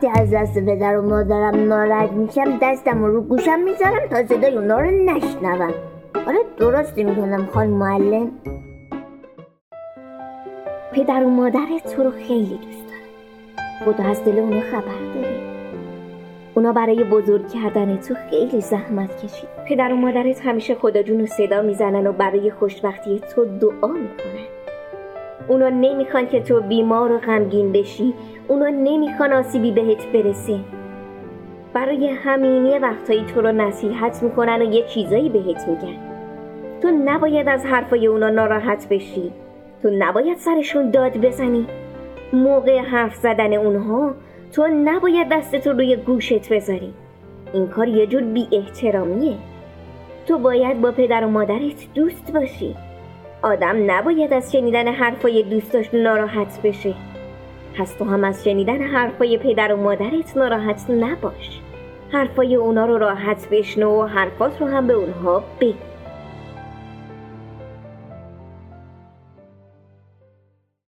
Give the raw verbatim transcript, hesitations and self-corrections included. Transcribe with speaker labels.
Speaker 1: وقتی از دست پدر و مادرم ناراحت میشم دستم رو گوشم میذارم تا صدای اونا رو نشنوم. آره درستی میکنم خانم معلم. پدر و مادرت تو رو خیلی دوست داره. خدا از دل اونا خبر داره. اونا برای بزرگ کردن تو خیلی زحمت کشید. پدر و مادرت همیشه خدا جون رو صدا میزنن و برای خوشبختی تو دعا میکنن. اونا نمیخوان که تو بیمار و غمگین بشی. اونا نمیخوان آسیبی بهت برسه. برای همین یه وقتایی تو رو نصیحت میکنن و یه چیزایی بهت میگن. تو نباید از حرفای اونا ناراحت بشی. تو نباید سرشون داد بزنی. موقع حرف زدن اونها تو نباید دستتو روی گوشت بذاری. این کار یه جور بی احترامیه. تو باید با پدر و مادرت دوست باشی. آدم نباید از شنیدن حرفای دوستاش ناراحت بشه. پس تو هم از شنیدن حرفای پدر و مادرت ناراحت نباش. حرفای اونا رو راحت بشنو و حرفات رو هم به اونها بگو.